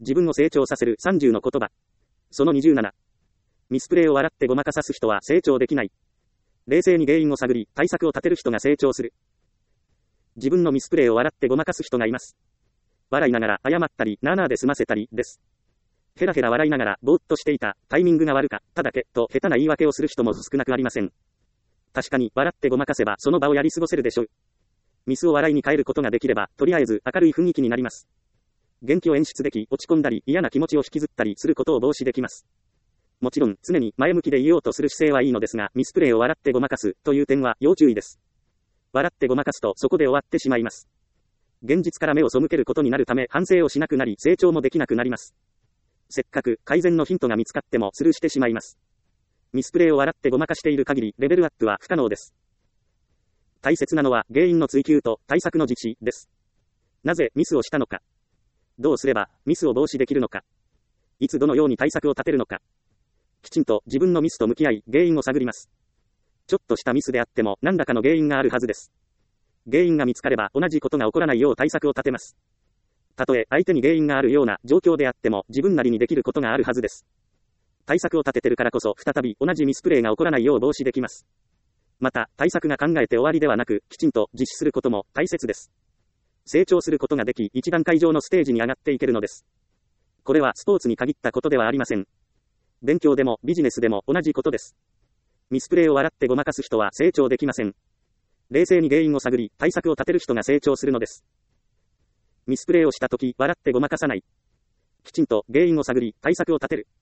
自分を成長させる30の言葉。その27。ミスプレーを笑ってごまかさす人は成長できない。冷静に原因を探り、対策を立てる人が成長する。自分のミスプレーを笑ってごまかす人がいます。笑いながら謝ったり、なあなあで済ませたりです。ヘラヘラ笑いながら、ぼーっとしていた、タイミングが悪かっただけ、と下手な言い訳をする人も少なくありません。確かに、笑ってごまかせば、その場をやり過ごせるでしょう。ミスを笑いに変えることができれば、とりあえず明るい雰囲気になります。元気を演出でき、落ち込んだり、嫌な気持ちを引きずったりすることを防止できます。もちろん、常に前向きでいようとする姿勢はいいのですが、ミスプレーを笑ってごまかす、という点は要注意です。笑ってごまかすと、そこで終わってしまいます。現実から目を背けることになるため、反省をしなくなり、成長もできなくなります。せっかく、改善のヒントが見つかっても、スルーしてしまいます。ミスプレーを笑ってごまかしている限り、レベルアップは不可能です。大切なのは、原因の追求と対策の実施です。なぜミスをしたのか。どうすれば、ミスを防止できるのか。いつどのように対策を立てるのか。きちんと自分のミスと向き合い、原因を探ります。ちょっとしたミスであっても、何らかの原因があるはずです。原因が見つかれば、同じことが起こらないよう対策を立てます。たとえ、相手に原因があるような状況であっても、自分なりにできることがあるはずです。対策を立ててるからこそ、再び同じミスプレーが起こらないよう防止できます。また、対策が考えて終わりではなく、きちんと実施することも大切です。成長することができ、一段階上のステージに上がっていけるのです。これはスポーツに限ったことではありません。勉強でもビジネスでも同じことです。ミスプレーを笑ってごまかす人は成長できません。冷静に原因を探り、対策を立てる人が成長するのです。ミスプレーをしたとき、笑ってごまかさない。きちんと原因を探り、対策を立てる。